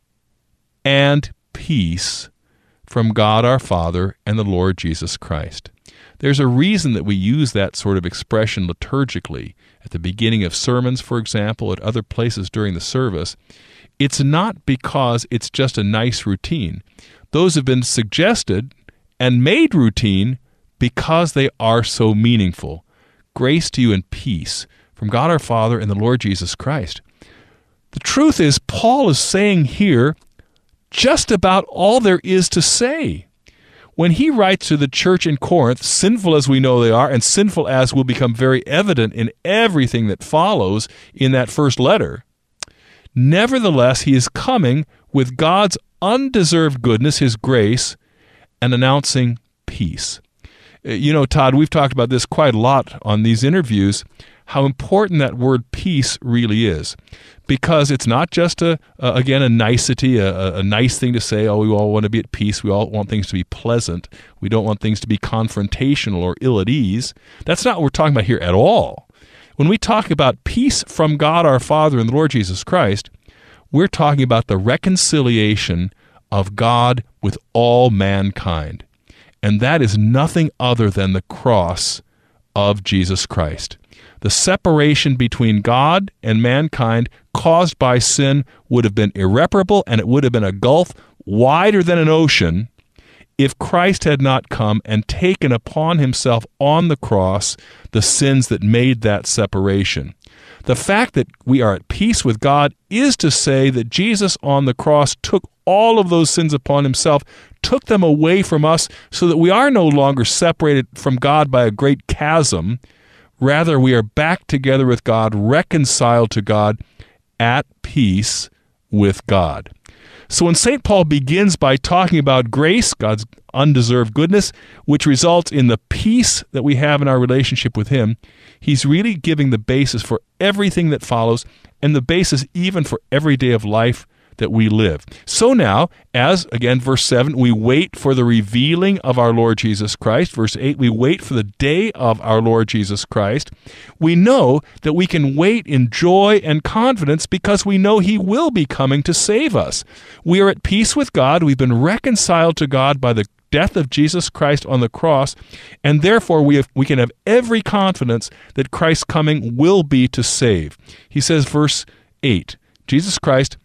and peace from God our Father and the Lord Jesus Christ. There's a reason that we use that sort of expression liturgically at the beginning of sermons, for example, at other places during the service. It's not because it's just a nice routine. Those have been suggested and made routine because they are so meaningful. Grace to you and peace from God our Father and the Lord Jesus Christ. The truth is, Paul is saying here just about all there is to say. When he writes to the church in Corinth, sinful as we know they are, and sinful as will become very evident in everything that follows in that first letter, nevertheless, he is coming with God's undeserved goodness, his grace, and announcing peace. You know, Todd, we've talked about this quite a lot on these interviews, how important that word peace really is. Because it's not just, a, a again, a nicety, a, a nice thing to say, oh, we all want to be at peace, we all want things to be pleasant, we don't want things to be confrontational or ill at ease. That's not what we're talking about here at all. When we talk about peace from God our Father and the Lord Jesus Christ, we're talking about the reconciliation of God with all mankind. And that is nothing other than the cross of Jesus Christ. The separation between God and mankind caused by sin would have been irreparable, and it would have been a gulf wider than an ocean if Christ had not come and taken upon himself on the cross the sins that made that separation. The fact that we are at peace with God is to say that Jesus on the cross took all of those sins upon himself, took them away from us so that we are no longer separated from God by a great chasm. Rather, we are back together with God, reconciled to God, at peace with God. So when Saint Paul begins by talking about grace, God's undeserved goodness, which results in the peace that we have in our relationship with him, he's really giving the basis for everything that follows and the basis even for every day of life that we live. So now, as, again, verse seven, we wait for the revealing of our Lord Jesus Christ. Verse eight, we wait for the day of our Lord Jesus Christ. We know that we can wait in joy and confidence because we know he will be coming to save us. We are at peace with God. We've been reconciled to God by the death of Jesus Christ on the cross, and therefore we have, we can have every confidence that Christ's coming will be to save. He says, verse eight, Jesus Christ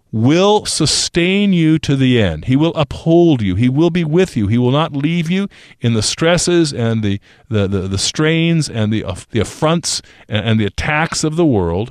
will sustain you to the end. He will uphold you. He will be with you. He will not leave you in the stresses and the the, the, the strains and the, uh, the affronts and, and the attacks of the world,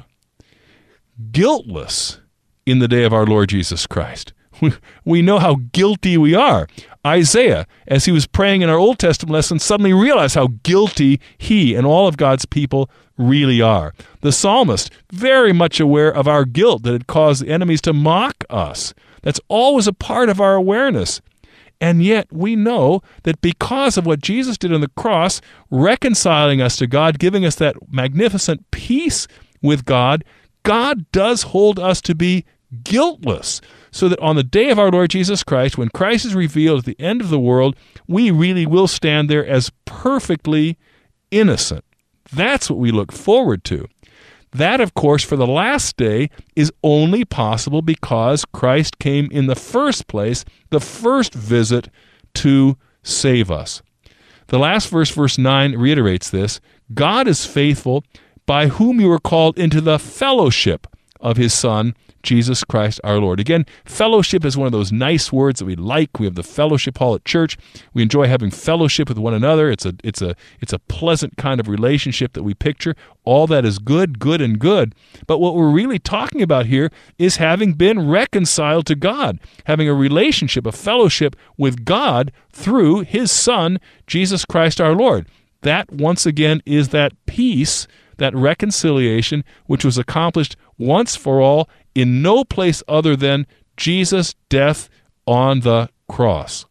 guiltless in the day of our Lord Jesus Christ. We, we know how guilty we are. Isaiah, as he was praying in our Old Testament lesson, suddenly realized how guilty he and all of God's people really are. The psalmist, very much aware of our guilt that had caused the enemies to mock us. That's always a part of our awareness. And yet we know that because of what Jesus did on the cross, reconciling us to God, giving us that magnificent peace with God, God does hold us to be guiltless, so that on the day of our Lord Jesus Christ, when Christ is revealed at the end of the world, we really will stand there as perfectly innocent. That's what we look forward to. That, of course, for the last day is only possible because Christ came in the first place, the first visit to save us. The last verse, verse nine, reiterates this. God is faithful, by whom you were called into the fellowship of his Son, Jesus Christ our Lord. Again, fellowship is one of those nice words that we like. We have the fellowship hall at church. We enjoy having fellowship with one another. It's a it's a it's a pleasant kind of relationship that we picture. All that is good, good, and good. But what we're really talking about here is having been reconciled to God, having a relationship, a fellowship with God through his Son, Jesus Christ our Lord. That, once again, is that peace, that reconciliation, which was accomplished once for all in no place other than Jesus' death on the cross.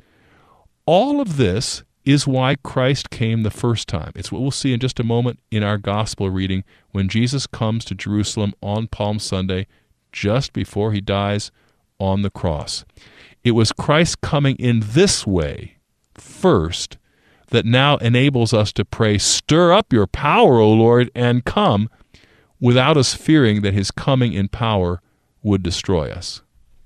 All of this is why Christ came the first time. It's what we'll see in just a moment in our gospel reading when Jesus comes to Jerusalem on Palm Sunday, just before he dies on the cross. It was Christ coming in this way first that now enables us to pray, "Stir up your power, O Lord, and come," without us fearing that his coming in power would destroy us.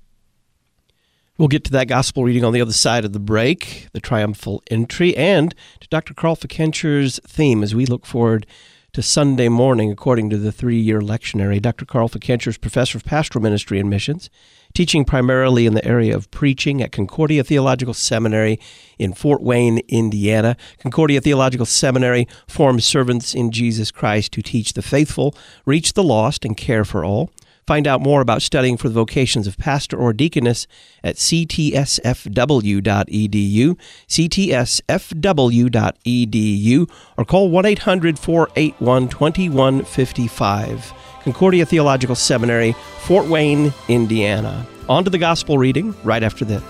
We'll get to that gospel reading on the other side of the break, the triumphal entry, and to Doctor Carl Fikencher's theme as we look forward to Sunday morning according to the three-year lectionary. Doctor Carl Fikencher is professor of pastoral ministry and missions, teaching primarily in the area of preaching at Concordia Theological Seminary in Fort Wayne, Indiana. Concordia Theological Seminary forms servants in Jesus Christ to teach the faithful, reach the lost, and care for all. Find out more about studying for the vocations of pastor or deaconess at c t s f w dot e d u, c t s f w dot e d u, or call one eight hundred, four eight one, two one five five. Concordia Theological Seminary, Fort Wayne, Indiana. On to the gospel reading right after this.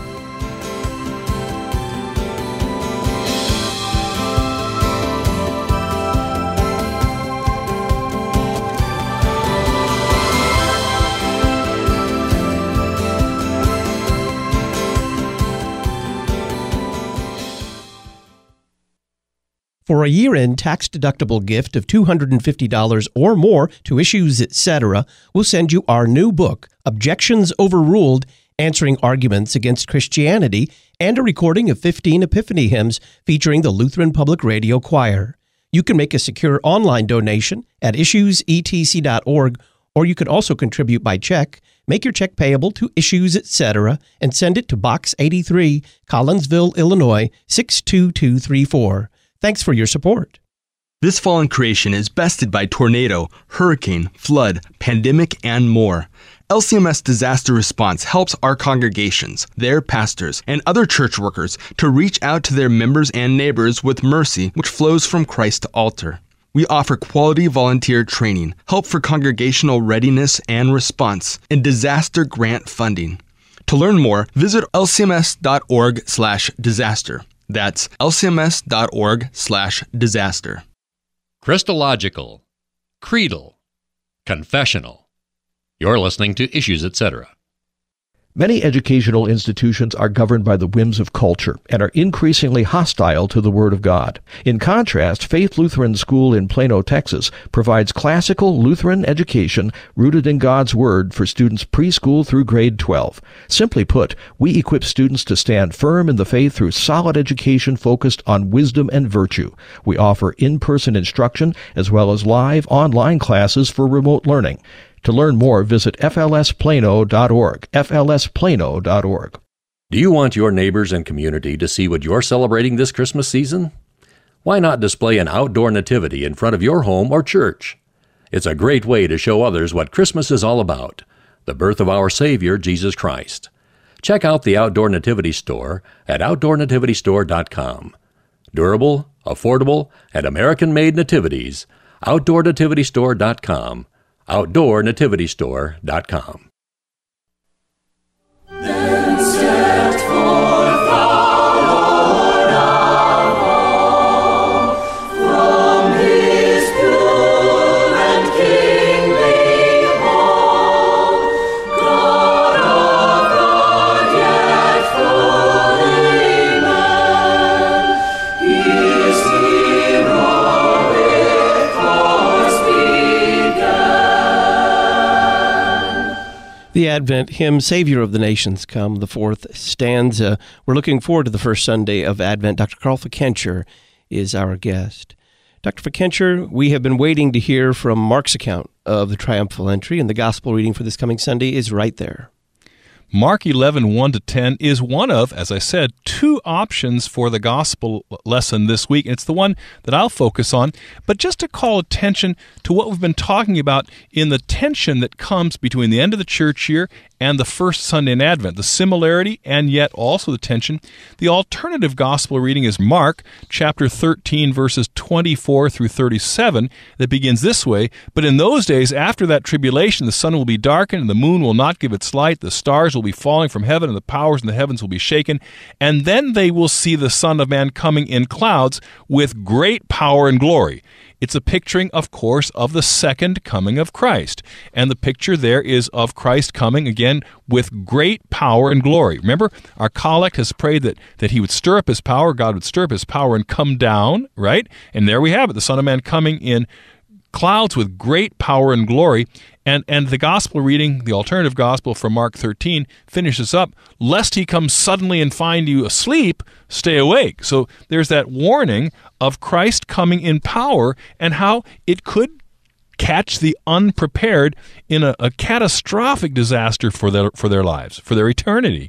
For a year-end tax-deductible gift of two hundred fifty dollars or more to Issues Etc., we'll send you our new book, Objections Overruled, Answering Arguments Against Christianity, and a recording of fifteen Epiphany hymns featuring the Lutheran Public Radio Choir. You can make a secure online donation at issues e t c dot org, or you can also contribute by check. Make your check payable to Issues Etc. and send it to Box eighty-three, Collinsville, Illinois, six two two three four. Thanks for your support. This fallen creation is bested by tornado, hurricane, flood, pandemic, and more. L C M S Disaster Response helps our congregations, their pastors, and other church workers to reach out to their members and neighbors with mercy which flows from Christ to altar. We offer quality volunteer training, help for congregational readiness and response, and disaster grant funding. To learn more, visit l c m s dot org slash disaster. That's l c m s dot org slash disaster. Christological, creedal, confessional. You're listening to Issues Etc. Many educational institutions are governed by the whims of culture and are increasingly hostile to the Word of God. In contrast, Faith Lutheran School in Plano, Texas, provides classical Lutheran education rooted in God's Word for students preschool through grade twelve. Simply put, we equip students to stand firm in the faith through solid education focused on wisdom and virtue. We offer in-person instruction as well as live online classes for remote learning. To learn more, visit f l s plano dot org, f l s plano dot org. Do you want your neighbors and community to see what you're celebrating this Christmas season? Why not display an outdoor nativity in front of your home or church? It's a great way to show others what Christmas is all about, the birth of our Savior, Jesus Christ. Check out the Outdoor Nativity Store at outdoor nativity store dot com. Durable, affordable, and American-made nativities, outdoor nativity store dot com, outdoor nativity store dot com. Then stepped forth the Lord of all, from his pure and kingly hall. God of God, yet fully man, his heroic course began. The Advent hymn, Savior of the Nations Come, the fourth stanza. We're looking forward to the first Sunday of Advent. Doctor Carl Fikentscher is our guest. Doctor Fikentscher, we have been waiting to hear from Mark's account of the triumphal entry, and the gospel reading for this coming Sunday is right there. Mark eleven, one to ten is one of, as I said, two options for the gospel lesson this week. It's the one that I'll focus on. But just to call attention to what we've been talking about in the tension that comes between the end of the church year and the first Sunday in Advent, the similarity and yet also the tension. The alternative gospel reading is Mark chapter thirteen, verses twenty-four through thirty-seven, that begins this way: "But in those days, after that tribulation, the sun will be darkened, and the moon will not give its light, the stars will be falling from heaven, and the powers in the heavens will be shaken. And then they will see the Son of Man coming in clouds with great power and glory." It's a picturing, of course, of the second coming of Christ. And the picture there is of Christ coming, again, with great power and glory. Remember, our collect has prayed that, that he would stir up his power, God would stir up his power and come down, right? And there we have it, the Son of Man coming in clouds with great power and glory. And and the gospel reading, the alternative gospel from Mark thirteen, finishes up, "Lest he come suddenly and find you asleep, stay awake." So there's that warning of Christ coming in power and how it could catch the unprepared in a, a catastrophic disaster for their, for their lives, for their eternity.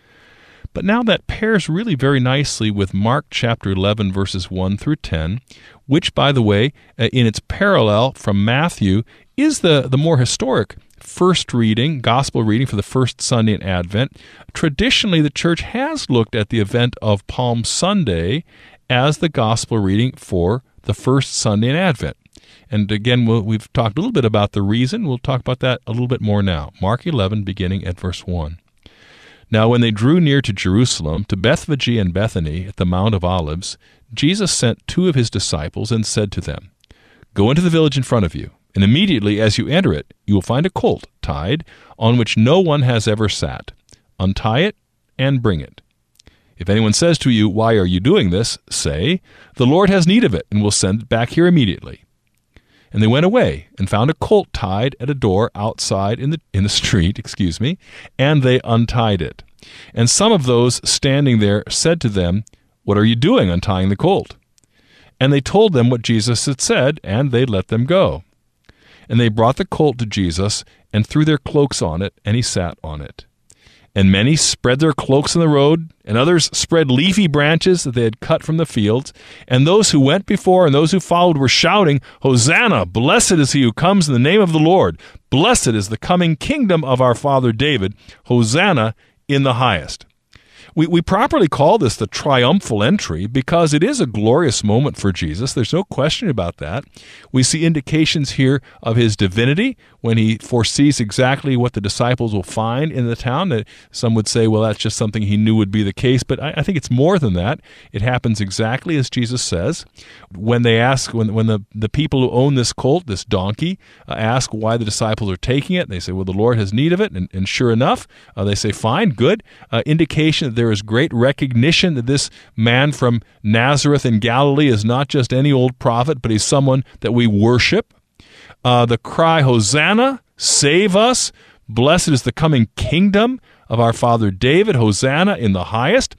But now that pairs really very nicely with Mark chapter eleven, verses one through ten, which, by the way, in its parallel from Matthew, is the, the more historic first reading, gospel reading for the first Sunday in Advent. Traditionally, the church has looked at the event of Palm Sunday as the gospel reading for the first Sunday in Advent. And again, we'll, we've talked a little bit about the reason. We'll talk about that a little bit more now. Mark eleven, beginning at verse one. "Now when they drew near to Jerusalem, to Bethphage and Bethany at the Mount of Olives, Jesus sent two of his disciples and said to them, 'Go into the village in front of you, and immediately as you enter it, you will find a colt tied, on which no one has ever sat. Untie it and bring it. If anyone says to you, 'Why are you doing this?' say, 'The Lord has need of it, and will send it back here immediately.' And they went away and found a colt tied at a door outside in the in the street, excuse me, and they untied it. And some of those standing there said to them, 'What are you doing untying the colt?' And they told them what Jesus had said, and they let them go. And they brought the colt to Jesus and threw their cloaks on it, and he sat on it. And many spread their cloaks on the road, and others spread leafy branches that they had cut from the fields. And those who went before and those who followed were shouting, 'Hosanna! Blessed is he who comes in the name of the Lord. Blessed is the coming kingdom of our father David. Hosanna in the highest.'" We, we properly call this the triumphal entry because it is a glorious moment for Jesus. There's no question about that. We see indications here of his divinity when he foresees exactly what the disciples will find in the town. That some would say, well, that's just something he knew would be the case, but I, I think it's more than that. It happens exactly as Jesus says. When they ask, when, when the, the people who own this colt, this donkey, uh, ask why the disciples are taking it, they say, well, the Lord has need of it, and, and sure enough, uh, they say, fine, good. Uh, indication that there is great recognition that this man from Nazareth in Galilee is not just any old prophet, but he's someone that we worship. Uh, the cry, Hosanna, save us, blessed is the coming kingdom of our father David, Hosanna in the highest.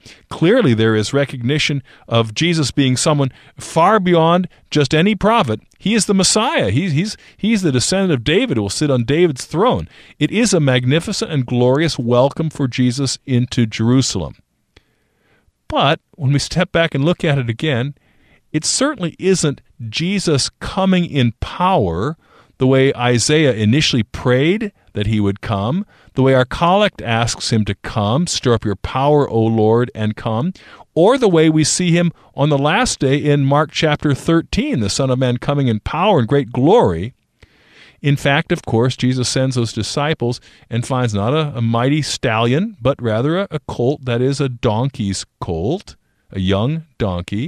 Clearly, there is recognition of Jesus being someone far beyond just any prophet. He is the Messiah. He's, he's, he's the descendant of David who will sit on David's throne. It is a magnificent and glorious welcome for Jesus into Jerusalem. But when we step back and look at it again, it certainly isn't Jesus coming in power the way Isaiah initially prayed that he would come, the way our collect asks him to come, stir up your power, O Lord, and come, or the way we see him on the last day in Mark chapter thirteen, the Son of Man coming in power and great glory. In fact, of course, Jesus sends those disciples and finds not a, a mighty stallion, but rather a, a colt that is a donkey's colt, a young donkey,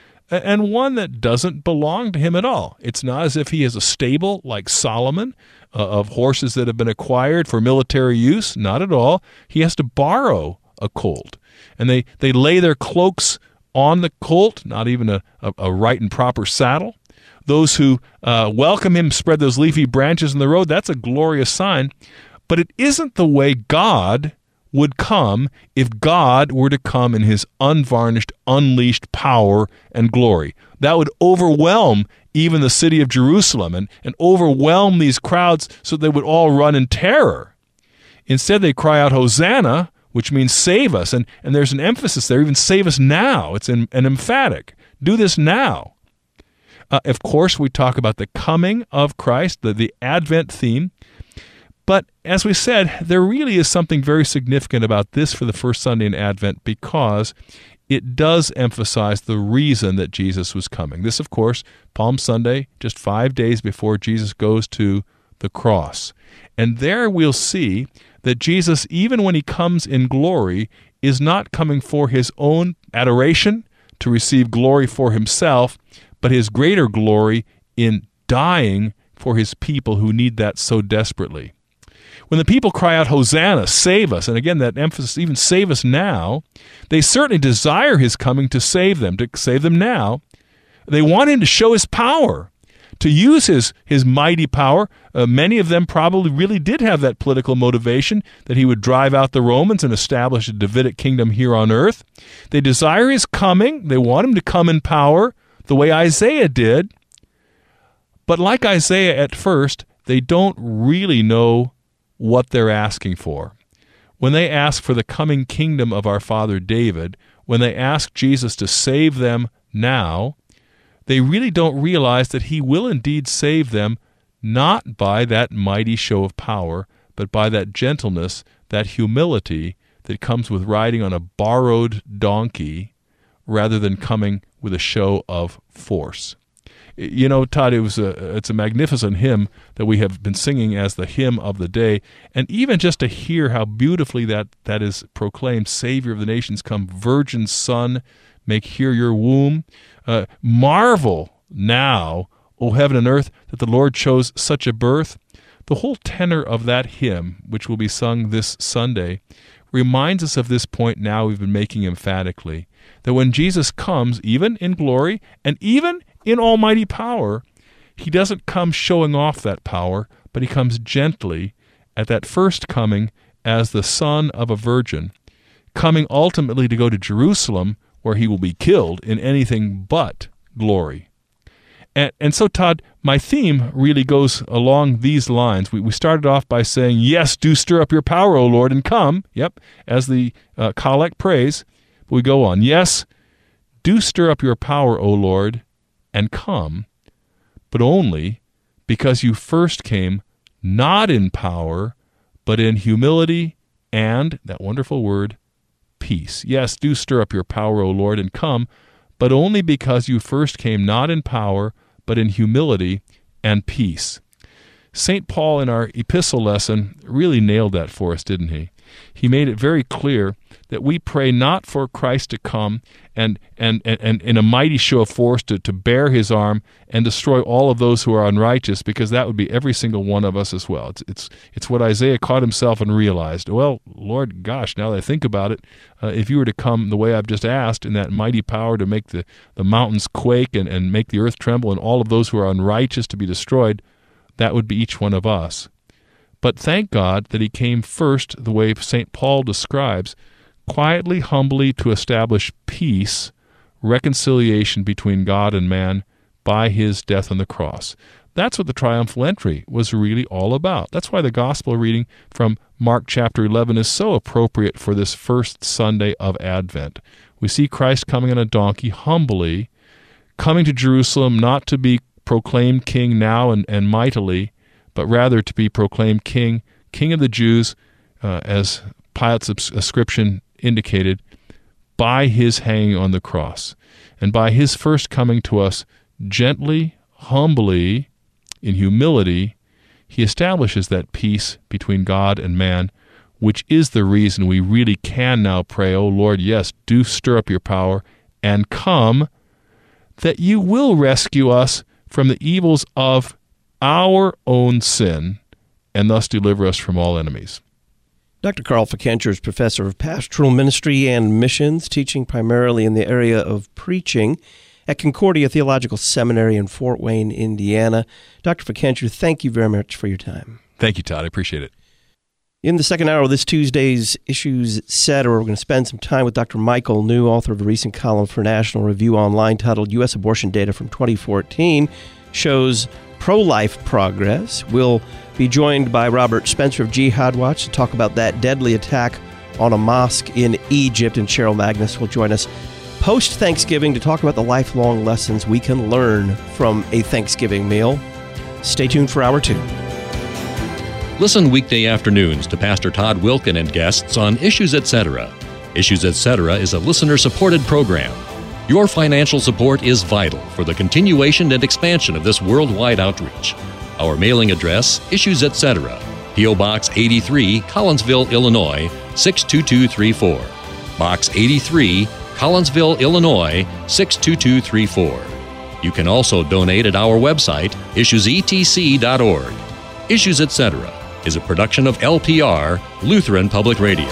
and one that doesn't belong to him at all. It's not as if he has a stable like Solomon uh, of horses that have been acquired for military use. Not at all. He has to borrow a colt. And they, they lay their cloaks on the colt, not even a, a, a right and proper saddle. Those who uh, welcome him spread those leafy branches in the road. That's a glorious sign. But it isn't the way God would come if God were to come in his unvarnished, unleashed power and glory. That would overwhelm even the city of Jerusalem and, and overwhelm these crowds so they would all run in terror. Instead, they cry out, Hosanna, which means save us. And, and there's an emphasis there, even save us now. It's an, an emphatic. Do this now. Uh, of course, we talk about the coming of Christ, the, the Advent theme. But as we said, there really is something very significant about this for the first Sunday in Advent because it does emphasize the reason that Jesus was coming. This, of course, Palm Sunday, just five days before Jesus goes to the cross. And there we'll see that Jesus, even when he comes in glory, is not coming for his own adoration, to receive glory for himself, but his greater glory in dying for his people who need that so desperately. When the people cry out, Hosanna, save us, and again that emphasis, even save us now, they certainly desire his coming to save them, to save them now. They want him to show his power, to use his, his mighty power. Uh, many of them probably really did have that political motivation, that he would drive out the Romans and establish a Davidic kingdom here on earth. They desire his coming. They want him to come in power the way Isaiah did. But like Isaiah at first, they don't really know what they're asking for. When they ask for the coming kingdom of our father David, when they ask Jesus to save them now, they really don't realize that he will indeed save them, not by that mighty show of power, but by that gentleness, that humility that comes with riding on a borrowed donkey rather than coming with a show of force. You know, Todd, it was a, it's a magnificent hymn that we have been singing as the hymn of the day. And even just to hear how beautifully that, that is proclaimed, Savior of the nations come, Virgin Son, make here your womb. Uh, marvel now, O heaven and earth, that the Lord chose such a birth. The whole tenor of that hymn, which will be sung this Sunday, reminds us of this point now we've been making emphatically, that when Jesus comes, even in glory and even in almighty power, he doesn't come showing off that power, but he comes gently at that first coming as the son of a virgin, coming ultimately to go to Jerusalem, where he will be killed in anything but glory. And, and so, Todd, my theme really goes along these lines. We, we started off by saying, yes, do stir up your power, O Lord, and come. Yep, as the uh, collect prays. But we go on. Yes, do stir up your power, O Lord, and come, but only because you first came not in power, but in humility and, that wonderful word, peace. Yes, do stir up your power, O Lord, and come, but only because you first came not in power, but in humility and peace. Saint Paul in our epistle lesson really nailed that for us, didn't he? He made it very clear that we pray not for Christ to come and and, and, and in a mighty show of force to, to bear his arm and destroy all of those who are unrighteous, because that would be every single one of us as well. It's it's, it's what Isaiah caught himself and realized. Well, Lord, gosh, now that I think about it, uh, if you were to come the way I've just asked, in that mighty power to make the, the mountains quake and, and make the earth tremble and all of those who are unrighteous to be destroyed, that would be each one of us. But thank God that he came first the way Saint Paul describes, quietly, humbly to establish peace, reconciliation between God and man by his death on the cross. That's what the triumphal entry was really all about. That's why the gospel reading from Mark chapter eleven is so appropriate for this first Sunday of Advent. We see Christ coming on a donkey humbly, coming to Jerusalem not to be proclaimed king now and, and mightily, but rather to be proclaimed king, king of the Jews, uh, as Pilate's ascription indicated, by his hanging on the cross. And by his first coming to us gently, humbly, in humility, he establishes that peace between God and man, which is the reason we really can now pray, "Oh Lord, yes, do stir up your power and come, that you will rescue us from the evils of our own sin and thus deliver us from all enemies." Doctor Carl Fickenscher is professor of pastoral ministry and missions, teaching primarily in the area of preaching at Concordia Theological Seminary in Fort Wayne, Indiana. Doctor Fickenscher, thank you very much for your time. Thank you, Todd. I appreciate it. In the second hour of this Tuesday's Issues Etc., we're going to spend some time with Doctor Michael New, author of a recent column for National Review Online titled U S Abortion Data from twenty fourteen Shows Pro-Life Progress. We'll be joined by Robert Spencer of Jihad Watch to talk about that deadly attack on a mosque in Egypt, and Cheryl Magnus will join us post-Thanksgiving to talk about the lifelong lessons we can learn from a Thanksgiving meal. Stay tuned for Hour two. Listen weekday afternoons to Pastor Todd Wilken and guests on Issues Etc. Issues Etc. is a listener-supported program. Your financial support is vital for the continuation and expansion of this worldwide outreach. Our mailing address, Issues Etc., P O. Box eighty-three, Collinsville, Illinois, six two two three four. Box eighty-three, Collinsville, Illinois, six two two three four. You can also donate at our website, issues e t c dot org. Issues Etc. is a production of L P R, Lutheran Public Radio.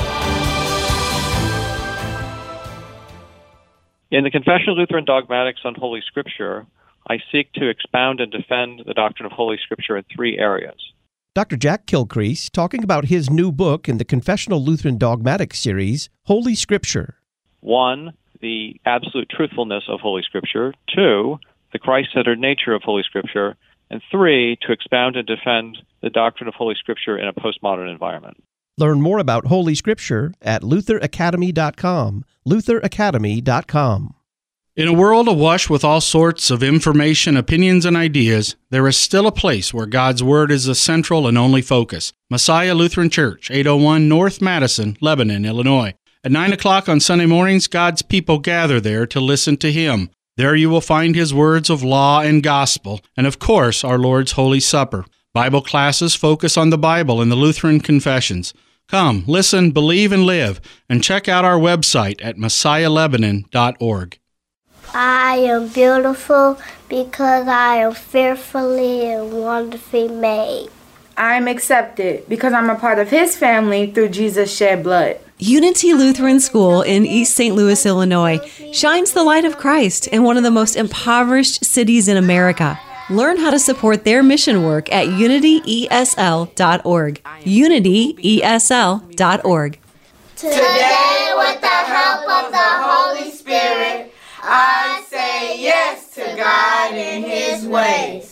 In the Confession of Lutheran Dogmatics on Holy Scripture, I seek to expound and defend the doctrine of Holy Scripture in three areas. Doctor Jack Kilcrease talking about his new book in the Confessional Lutheran Dogmatics series, Holy Scripture. One, the absolute truthfulness of Holy Scripture. Two, the Christ-centered nature of Holy Scripture. And three, to expound and defend the doctrine of Holy Scripture in a postmodern environment. Learn more about Holy Scripture at luther academy dot com, luther academy dot com. In a world awash with all sorts of information, opinions, and ideas, there is still a place where God's Word is the central and only focus. Messiah Lutheran Church, eight oh one North Madison, Lebanon, Illinois. At nine o'clock on Sunday mornings, God's people gather there to listen to Him. There you will find His words of law and gospel, and of course, our Lord's Holy Supper. Bible classes focus on the Bible and the Lutheran confessions. Come, listen, believe, and live, and check out our website at messiah lebanon dot org. I am beautiful because I am fearfully and wonderfully made. I'm accepted because I'm a part of His family through Jesus' shed blood. Unity Lutheran School in East Saint Louis, Illinois, shines the light of Christ in one of the most impoverished cities in America. Learn how to support their mission work at unity e s l dot org. unity e s l dot org. Today, with the help of the Holy Spirit, I say yes to God and His ways.